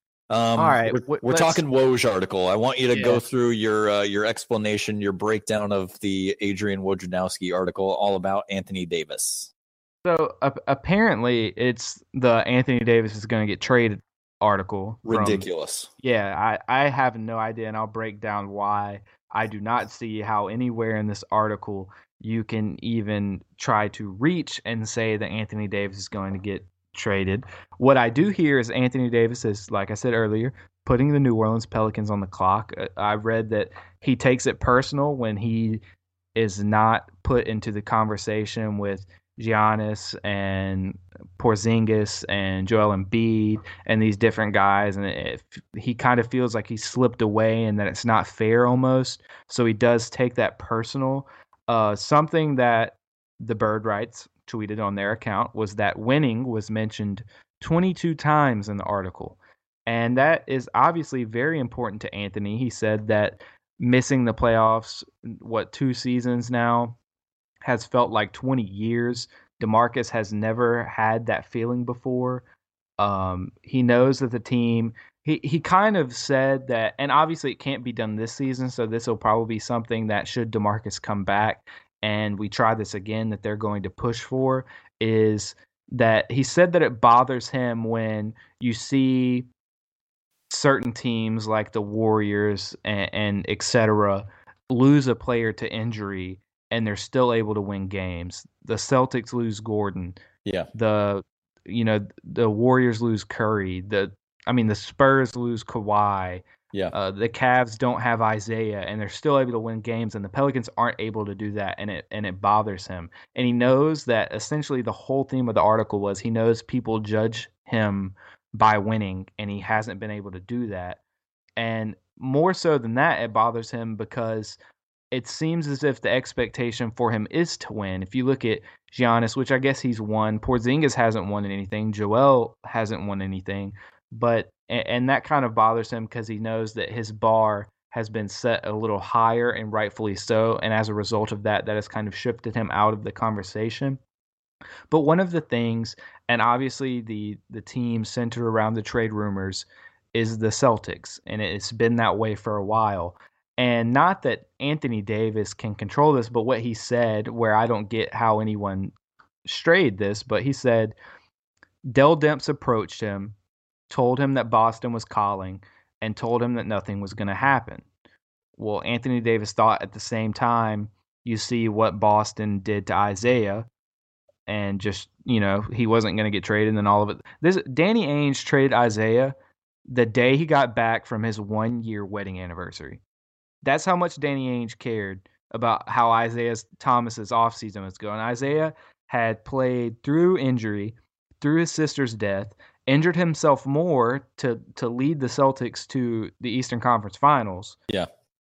S1: All
S2: Um,
S1: right,
S2: we're,
S1: w-
S2: we're
S1: let's.
S2: talking Woj article. I want you to
S1: Yeah.
S2: go through your uh, your explanation, your breakdown of the Adrian Wojnarowski article, all about Anthony Davis.
S1: So uh, apparently, it's the Anthony Davis is going to get traded article. From,
S2: Ridiculous.
S1: Yeah, I, I have no idea, and I'll break down why. I do not see how anywhere in this article you can even try to reach and say that Anthony Davis is going to get traded. What I do hear is Anthony Davis is, like I said earlier, putting the New Orleans Pelicans on the clock. I read that he takes it personal when he is not put into the conversation with Giannis and Porzingis and Joel Embiid and these different guys, and it, he kind of feels like he slipped away and that it's not fair almost. So he does take that personal. Uh, something that the Bird Rights tweeted on their account was that winning was mentioned twenty-two times in the article. And that is obviously very important to Anthony. He said that missing the playoffs, what, two seasons now, has felt like twenty years. DeMarcus has never had that feeling before. Um, he knows that the team, he, he kind of said that, and obviously it can't be done this season, so this will probably be something that should DeMarcus come back and we try this again, that they're going to push for, is that he said that it bothers him when you see certain teams like the Warriors and, and et cetera lose a player to injury and they're still able to win games. The Celtics lose Gordon.
S2: Yeah.
S1: The you know the Warriors lose Curry. The I mean the Spurs lose Kawhi.
S2: Yeah.
S1: Uh, the Cavs don't have Isaiah, and they're still able to win games, and the Pelicans aren't able to do that, and it and it bothers him. And he knows that essentially the whole theme of the article was he knows people judge him by winning, and he hasn't been able to do that. And more so than that, it bothers him because it seems as if the expectation for him is to win. If you look at Giannis, which I guess he's won, Porzingis hasn't won anything, Joel hasn't won anything, but and that kind of bothers him because he knows that his bar has been set a little higher, and rightfully so. And as a result of that, that has kind of shifted him out of the conversation. But one of the things, and obviously the the team centered around the trade rumors, is the Celtics, and it's been that way for a while. And not that Anthony Davis can control this, but what he said, where I don't get how anyone strayed this, but he said Dell Demps approached him, told him that Boston was calling, and told him that nothing was going to happen. Well, Anthony Davis thought at the same time, you see what Boston did to Isaiah, and just, you know, he wasn't going to get traded, and then all of it. This Danny Ainge traded Isaiah the day he got back from his one-year wedding anniversary. That's how much Danny Ainge cared about how Isaiah Thomas's offseason was going. Isaiah had played through injury, through his sister's death, injured himself more to to lead the Celtics to the Eastern Conference Finals.
S2: Yeah.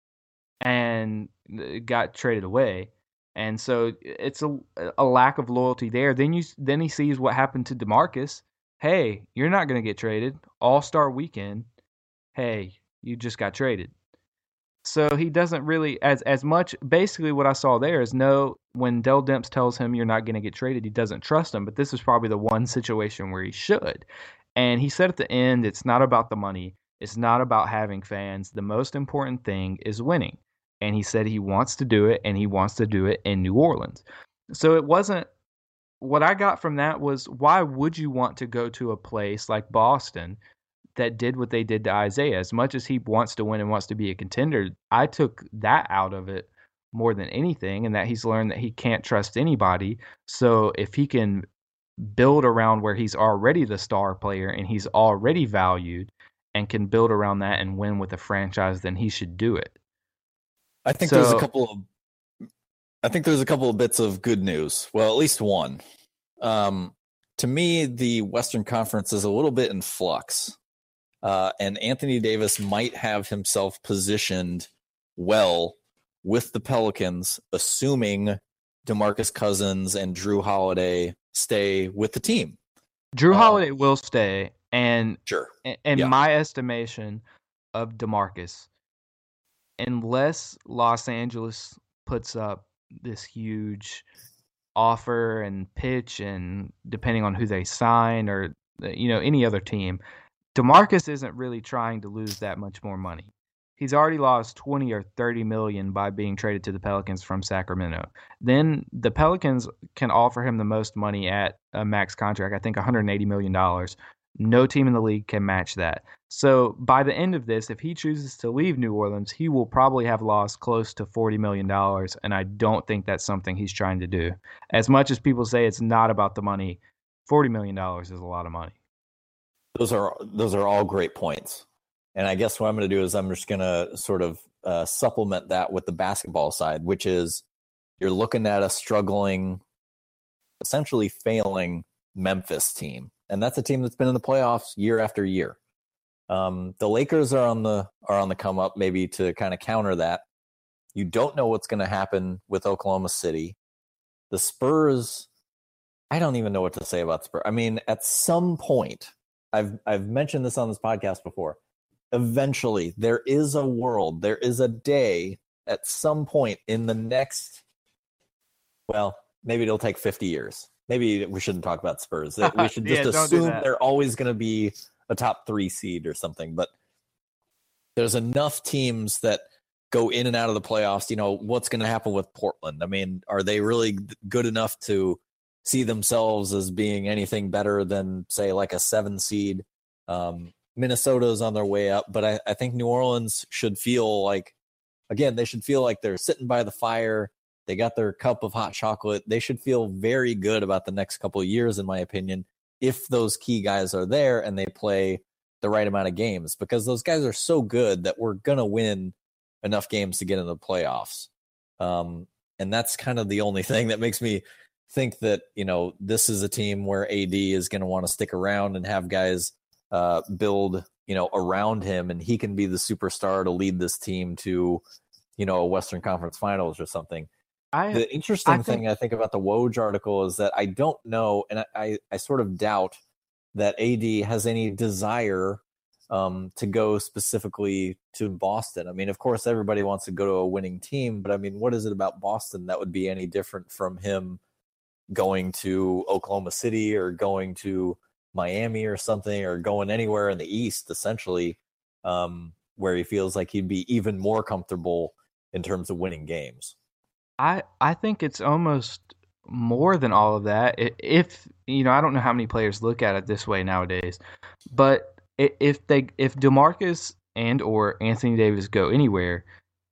S1: And got traded away. And so it's a a lack of loyalty there. Then you then he sees what happened to DeMarcus. Hey, you're not going to get traded. All-Star weekend. Hey, you just got traded. So he doesn't really, as as much, basically what I saw there is no, when Dell Demps tells him you're not going to get traded, he doesn't trust him. But this is probably the one situation where he should. And he said at the end, it's not about the money. It's not about having fans. The most important thing is winning. And he said he wants to do it, and he wants to do it in New Orleans. So it wasn't, what I got from that was, why would you want to go to a place like Boston that did what they did to Isaiah? As much as he wants to win and wants to be a contender, I took that out of it more than anything, and that he's learned that he can't trust anybody. So if he can build around where he's already the star player and he's already valued and can build around that and win with a franchise, then he should do it.
S2: I think
S1: So-
S2: there's a couple of I think there's a couple of bits of good news. Well, at least one. Um, to me, the Western Conference is a little bit in flux. Uh, and Anthony Davis might have himself positioned well with the Pelicans, assuming DeMarcus Cousins and Drew Holiday stay with the team.
S1: Drew
S2: Uh,
S1: Holiday will stay, And
S2: Sure.
S1: in
S2: Yeah.
S1: my estimation of DeMarcus, unless Los Angeles puts up this huge offer and pitch, and depending on who they sign or you know any other team, DeMarcus isn't really trying to lose that much more money. He's already lost twenty or thirty million by being traded to the Pelicans from Sacramento. Then the Pelicans can offer him the most money at a max contract, I think one hundred eighty million dollars. No team in the league can match that. So by the end of this, if he chooses to leave New Orleans, he will probably have lost close to forty million dollars, and I don't think that's something he's trying to do. As much as people say it's not about the money, forty million dollars is a lot of money.
S2: Those are those are all great points. And I guess what I'm going to do is I'm just going to sort of uh, supplement that with the basketball side, which is you're looking at a struggling, essentially failing Memphis team. And that's a team that's been in the playoffs year after year. Um, the Lakers are on the are on the come up, maybe to kind of counter that. You don't know what's going to happen with Oklahoma City. The Spurs, I don't even know what to say about Spurs. I mean, at some point, I've I've mentioned this on this podcast before. Eventually, there is a world, there is a day at some point in the next, well, maybe it'll take fifty years. Maybe we shouldn't talk about Spurs. We should just
S1: yeah,
S2: assume they're always going to be a top three seed or something. But there's enough teams that go in and out of the playoffs. You know, what's going to happen with Portland? I mean, are they really good enough to see themselves as being anything better than, say, like a seven seed? Um, Minnesota's on their way up, but I, I think New Orleans should feel like, again, they should feel like they're sitting by the fire. They got their cup of hot chocolate. They should feel very good about the next couple of years, in my opinion, if those key guys are there and they play the right amount of games, because those guys are so good that we're going to win enough games to get into the playoffs. Um, and that's kind of the only thing that makes me think that, you know, this is a team where A D is going to want to stick around and have guys uh, build, you know, around him, and he can be the superstar to lead this team to, you know, a Western Conference Finals or something. I, the interesting I think, thing I think about the Woj article is that I don't know, and I, I, I sort of doubt that A D has any desire um, to go specifically to Boston. I mean, of course, everybody wants to go to a winning team, but I mean, what is it about Boston that would be any different from him going to Oklahoma City or going to Miami or something, or going anywhere in the East, essentially, um, where he feels like he'd be even more comfortable in terms of winning games?
S1: I, I think it's almost more than all of that. If, you know, I don't know how many players look at it this way nowadays, but if they, if DeMarcus and or Anthony Davis go anywhere,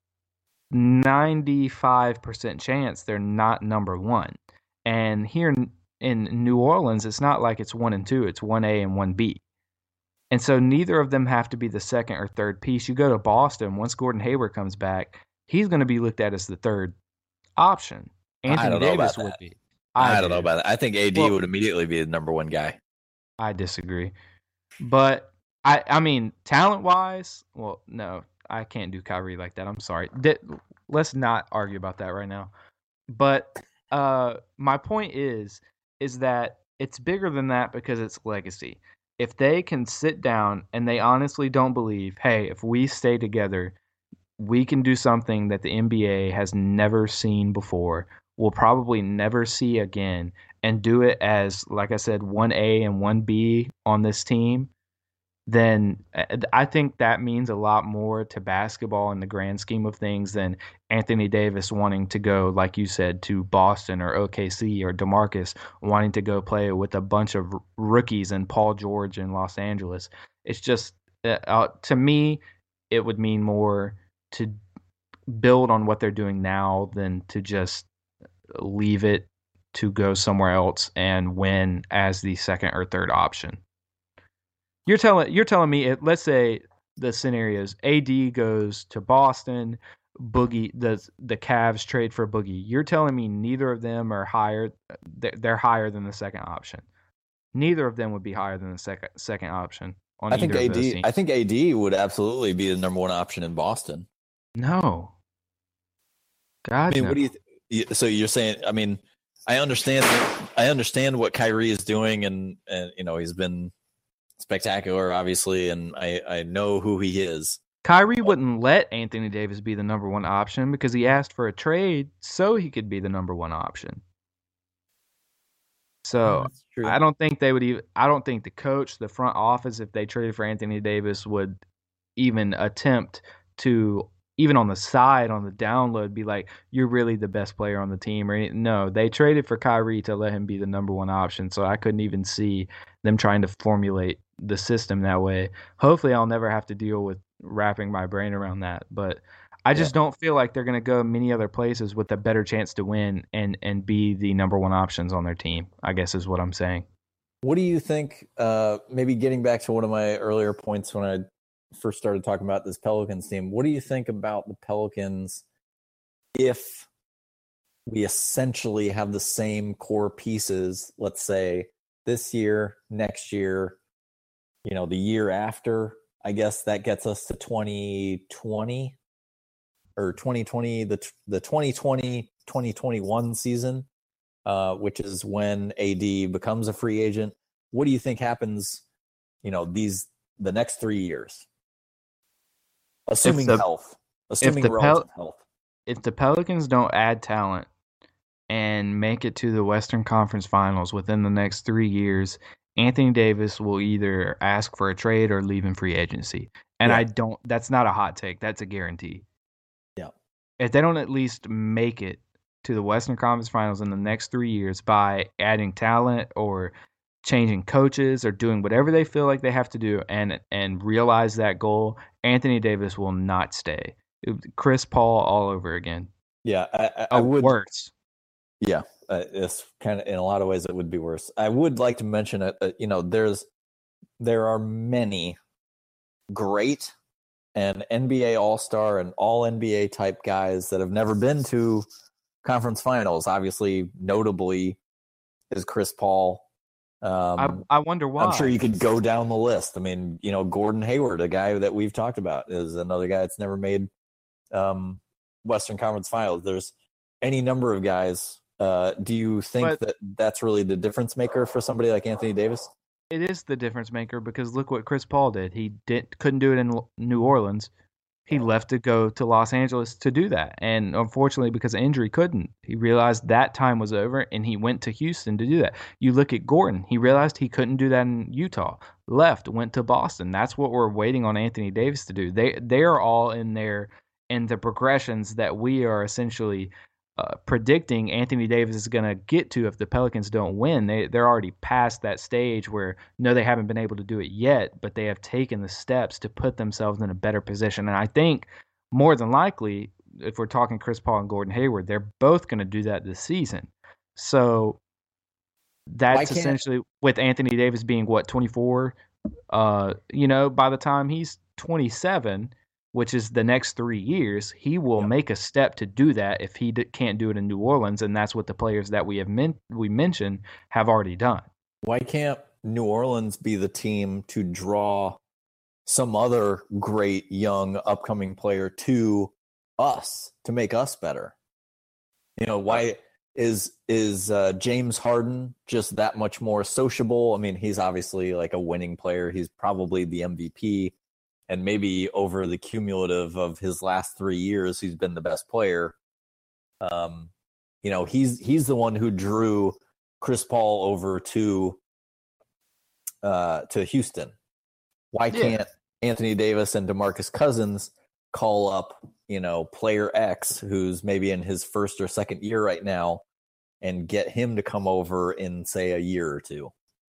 S1: ninety-five percent chance they're not number one. And here in, in New Orleans, it's not like it's one and two, it's one A and one B. And so neither of them have to be the second or third piece. You go to Boston, once Gordon Hayward comes back, he's going to be looked at as the third option. Anthony
S2: I don't
S1: Davis
S2: know about
S1: would
S2: that.
S1: be.
S2: I,
S1: I
S2: don't
S1: do.
S2: know about that. I think A D
S1: well,
S2: would immediately be the number one guy.
S1: I disagree. But, I, I mean, talent-wise, well, no, I can't do Kyrie like that. I'm sorry. D- let's not argue about that right now. But uh, my point is, is that it's bigger than that because it's legacy. If they can sit down and they honestly don't believe, hey, if we stay together, we can do something that the N B A has never seen before, will probably never see again, and do it as, like I said, one A and one B on this team, then I think that means a lot more to basketball in the grand scheme of things than Anthony Davis wanting to go, like you said, to Boston or O K C, or DeMarcus wanting to go play with a bunch of rookies and Paul George in Los Angeles. It's just, uh, to me, it would mean more to build on what they're doing now than to just leave it to go somewhere else and win as the second or third option. You're telling you're telling me, it, let's say the scenarios, A D goes to Boston, Boogie the the Cavs trade for Boogie. You're telling me neither of them are higher. They're higher than the second option. Neither of them would be higher than the second second option on
S2: I think
S1: either
S2: A
S1: of those
S2: D.
S1: teams.
S2: I think A D would absolutely be the number one option in Boston.
S1: No. God,
S2: I mean,
S1: no.
S2: what do you? Th- so you're saying? I mean, I understand. I understand what Kyrie is doing, and and you know he's been spectacular, obviously, and I, I know who he is.
S1: Kyrie but, wouldn't let Anthony Davis be the number one option because he asked for a trade so he could be the number one option. So
S2: yeah,
S1: I don't think they would even. I don't think the coach, the front office, if they traded for Anthony Davis, would even attempt to, even on the side, on the download, be like, "You're really the best player on the team." Or anything. No, they traded for Kyrie to let him be the number one option. So I couldn't even see them trying to formulate the system that way. Hopefully, I'll never have to deal with wrapping my brain around that. But I just yeah. don't feel like they're going to go many other places with a better chance to win and, and be the number one options on their team, I guess is what I'm saying.
S2: What do you think, uh, maybe getting back to one of my earlier points when I first started talking about this Pelicans team, what do you think about the Pelicans if we essentially have the same core pieces, let's say this year, next year, you know, the year after? I guess that gets us to twenty twenty. Or twenty twenty, the the twenty twenty twenty twenty-one season, uh, which is when A D becomes a free agent. What do you think happens, you know, these the next three years? Assuming the, health. Assuming relative Pel- health.
S1: If the Pelicans don't add talent and make it to the Western Conference Finals within the next three years, Anthony Davis will either ask for a trade or leave in free agency. And yeah. I don't – that's not a hot take. That's a guarantee. If they don't at least make it to the Western Conference Finals in the next three years by adding talent or changing coaches or doing whatever they feel like they have to do and and realize that goal, Anthony Davis will not stay. Chris Paul all over again.
S2: Yeah, I, I, I
S1: oh,
S2: would.
S1: Worse.
S2: Yeah, uh, it's kind of in a lot of ways it would be worse. I would like to mention it. Uh, you know, there's there are many great and N B A All-Star and all N B A type guys that have never been to conference finals. Obviously, notably is Chris Paul.
S1: Um, I, I wonder why.
S2: I'm sure you could go down the list. I mean, you know, Gordon Hayward, a guy that we've talked about, is another guy that's never made um, Western Conference Finals. There's any number of guys. Uh, do you think but, that that's really the difference maker for somebody like Anthony Davis?
S1: It is the difference maker because look what Chris Paul did. He did couldn't do it in New Orleans. He left to go to Los Angeles to do that. And unfortunately, because of injury, couldn't. He realized that time was over, and he went to Houston to do that. You look at Gordon. He realized he couldn't do that in Utah. Left, went to Boston. That's what we're waiting on Anthony Davis to do. They they are all in there in the progressions that we are essentially uh, predicting Anthony Davis is going to get to if the Pelicans don't win. They, they're already past that stage where, no, they haven't been able to do it yet, but they have taken the steps to put themselves in a better position. And I think more than likely, if we're talking Chris Paul and Gordon Hayward, they're both going to do that this season. So that's essentially with Anthony Davis being, what, twenty-four? Uh, you know, by the time he's twenty-seven, which is the next three years, he will yep. make a step to do that if he d- can't do it in New Orleans, and that's what the players that we have men- we mentioned have already done.
S2: Why can't New Orleans be the team to draw some other great young upcoming player to us to make us better? You know, why is is uh, James Harden just that much more sociable? I mean, he's obviously like a winning player. He's probably the M V P. And maybe over the cumulative of his last three years, he's been the best player. Um, you know, he's he's the one who drew Chris Paul over to uh, to Houston. Why can't yeah. Anthony Davis and DeMarcus Cousins call up, you know, player X, who's maybe in his first or second year right now, and get him to come over in, say, a year or two?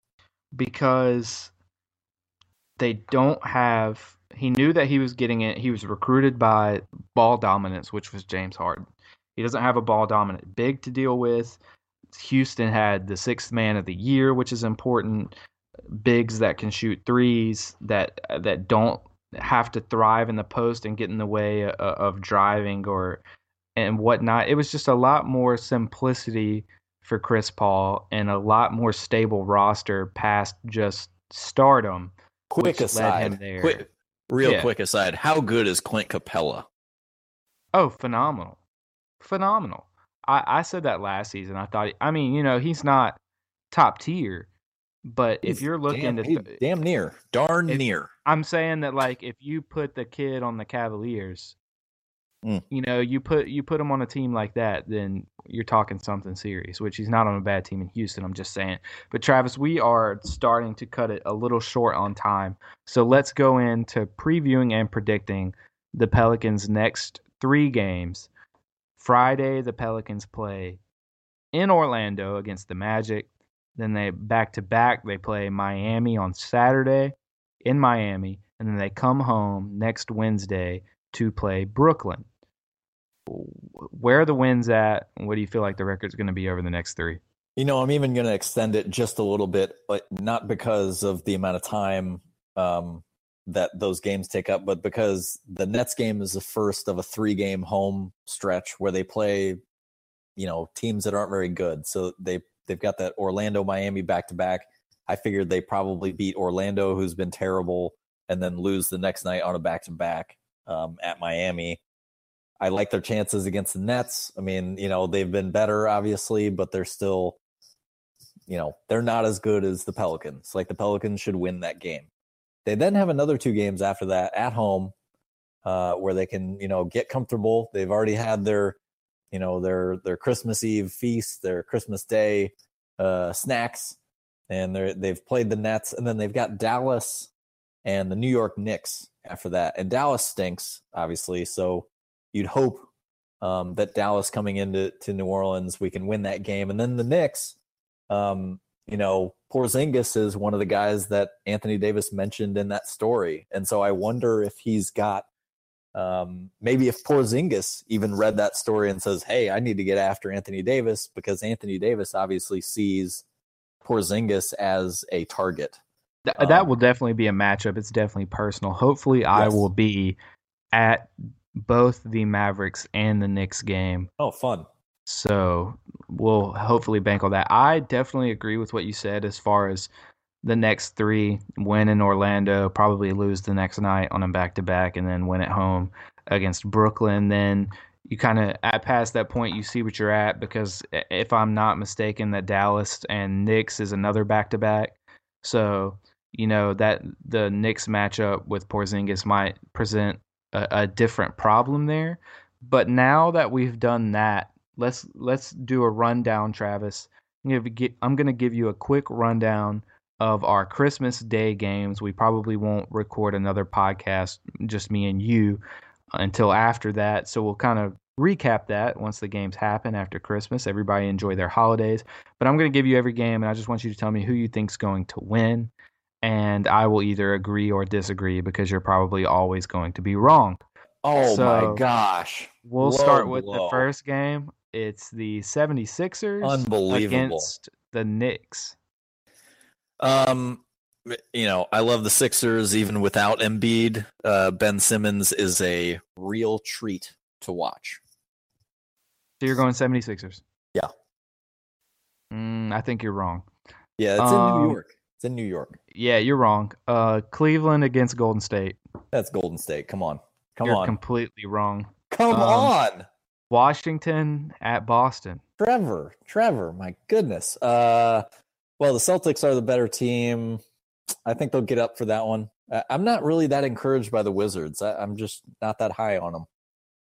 S1: Because they don't have. He knew that he was getting it. He was recruited by ball dominance, which was James Harden. He doesn't have a ball dominant big to deal with. Houston had the sixth man of the year, which is important. Bigs that can shoot threes, that that don't have to thrive in the post and get in the way of, of driving or and whatnot. It was just a lot more simplicity for Chris Paul and a lot more stable roster past just stardom.
S2: Quick aside, quick, real yeah. quick aside, how good is Clint Capella?
S1: Oh, phenomenal. Phenomenal. I, I said that last season. I thought, I mean, you know, he's not top tier, But if
S2: He's
S1: you're looking
S2: damn,
S1: to,
S2: he's damn near, darn
S1: if,
S2: near.
S1: I'm saying that like if you put the kid on the Cavaliers,
S2: Mm.
S1: you know, you put you put him on a team like that, then you're talking something serious. Which he's not on a bad team in Houston. I'm just saying. But Travis, we are starting to cut it a little short on time, so let's go into previewing and predicting the Pelicans' next three games. Friday, the Pelicans play in Orlando against the Magic. Then they back to back, they play Miami on Saturday in Miami, and then they come home next Wednesday to play Brooklyn. Where are the wins at? What do you feel like the record's going to be over the next three?
S2: You know, I'm even going to extend it just a little bit, but not because of the amount of time um, that those games take up, but because the Nets game is the first of a three-game home stretch where they play, you know, teams that aren't very good. So they they've got that Orlando Miami back to back. I figured they probably beat Orlando, who's been terrible, and then lose the next night on a back to back at Miami. I like their chances against the Nets. I mean, you know, they've been better, obviously, but they're still, you know, they're not as good as the Pelicans. Like the Pelicans should win that game. They then have another two games after that at home uh, where they can, you know, get comfortable. They've already had their, you know, their their Christmas Eve feast, their Christmas Day uh, snacks, and they're they've played the Nets, and then they've got Dallas and the New York Knicks after that. And Dallas stinks, obviously, so you'd hope um, that Dallas coming into to New Orleans, we can win that game. And then the Knicks, um, you know, Porzingis is one of the guys that Anthony Davis mentioned in that story. And so I wonder if he's got, um, maybe if Porzingis even read that story and says, hey, I need to get after Anthony Davis, because Anthony Davis obviously sees Porzingis as a target.
S1: Th- um, that will definitely be a matchup. It's definitely personal. Hopefully yes. I will be at both the Mavericks and the Knicks game.
S2: Oh, fun.
S1: So we'll hopefully bank on that. I definitely agree with what you said as far as the next three: win in Orlando, probably lose the next night on a back-to-back, and then win at home against Brooklyn. Then you kind of, at past that point, you see what you're at, because if I'm not mistaken, that Dallas and Knicks is another back-to-back. So, you know, that the Knicks matchup with Porzingis might present a, a different problem there. But now that we've done that, let's let's do a rundown, Travis. I'm gonna give, I'm gonna give you a quick rundown of our Christmas Day games. We probably won't record another podcast, just me and you, until after that. So we'll kind of recap that once the games happen after Christmas. Everybody enjoy their holidays. But I'm going to give you every game, and I just want you to tell me who you think's going to win. And I will either agree or disagree, because you're probably always going to be wrong.
S2: Oh,
S1: so
S2: my gosh.
S1: We'll blow, start with blow. the first game. It's the seventy-sixers
S2: Unbelievable.
S1: against the Knicks.
S2: Um, you know, I love the Sixers even without Embiid. Uh, Ben Simmons is a real treat to watch.
S1: So you're going seventy-sixers?
S2: Yeah.
S1: Mm, I think you're wrong.
S2: Yeah, it's um, in New York. It's in New York.
S1: Yeah, you're wrong. Uh, Cleveland against Golden State.
S2: That's Golden State. Come on. Come
S1: you're
S2: on.
S1: completely wrong.
S2: Come um, on.
S1: Washington at Boston.
S2: Trevor. Trevor, my goodness. Uh, well, the Celtics are the better team. I think they'll get up for that one. I'm not really that encouraged by the Wizards. I, I'm just not that high on them.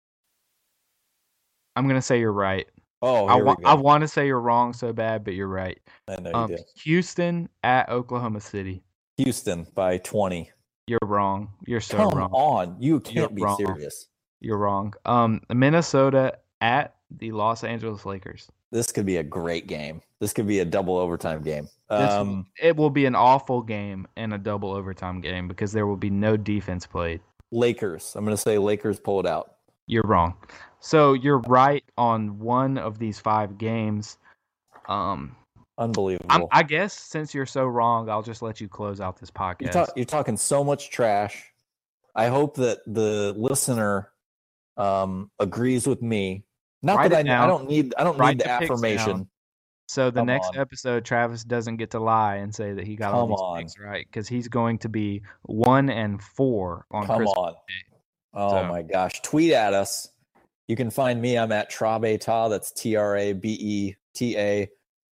S1: I'm going to say you're right.
S2: Oh,
S1: I, wa- I want to say you're wrong so bad, but you're right.
S2: I know
S1: um,
S2: you do.
S1: Houston at Oklahoma City.
S2: Houston by twenty.
S1: You're wrong. You're so
S2: Come
S1: wrong.
S2: Come on. You can't
S1: you're
S2: be
S1: wrong.
S2: serious.
S1: You're wrong. Um, Minnesota at the Los Angeles Lakers.
S2: This could be a great game. This could be a double overtime game. Um,
S1: this, it will be an awful game and a double overtime game, because there will be no defense played.
S2: Lakers. I'm going to say Lakers pull it out.
S1: You're wrong. So you're right on one of these five games. Um,
S2: Unbelievable.
S1: I'm, I guess since you're so wrong, I'll just let you close out this podcast.
S2: You're, talk, you're talking so much trash. I hope that the listener um, agrees with me. Not
S1: Write
S2: that I,
S1: down.
S2: I don't need I don't
S1: Write
S2: need the,
S1: the
S2: affirmation.
S1: So the
S2: Come
S1: next
S2: on.
S1: episode, Travis doesn't get to lie and say that he got
S2: Come
S1: all
S2: on.
S1: these picks right, because he's going to be one and four on
S2: Come
S1: Christmas
S2: on.
S1: Day.
S2: Oh
S1: So-
S2: my gosh. Tweet at us. You can find me. I'm at Trabeta. That's T R A B E T A.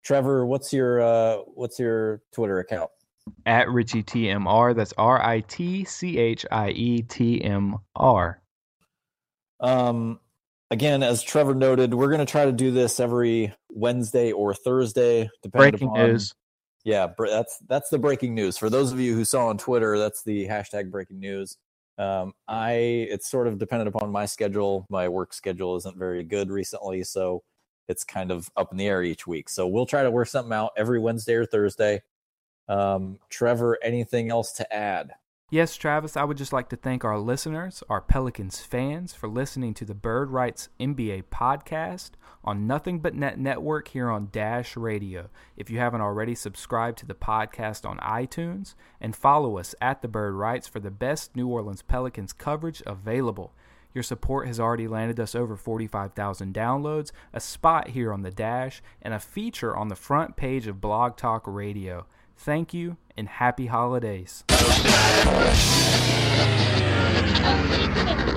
S2: Trevor, what's your uh, what's your Twitter account?
S1: At Richie T M R. That's R I T C H I E T M R.
S2: Um, again, as Trevor noted, we're going to try to do this every Wednesday or Thursday, depending
S1: Breaking
S2: upon.
S1: news.
S2: Yeah, that's that's the breaking news. For those of you who saw on Twitter, that's the hashtag breaking news. Um, I it's sort of dependent upon my schedule. My work schedule isn't very good recently, so it's kind of up in the air each week. So we'll try to work something out every Wednesday or Thursday. Um, Trevor, anything else to add?
S3: Yes, Travis, I would just like to thank our listeners, our Pelicans fans, for listening to the Bird Rights N B A podcast on Nothing But Net Network here on Dash Radio. If you haven't already, subscribe to the podcast on iTunes and follow us at the Bird Rights for the best New Orleans Pelicans coverage available. Your support has already landed us over forty-five thousand downloads, a spot here on the Dash, and a feature on the front page of Blog Talk Radio. Thank you, and happy holidays.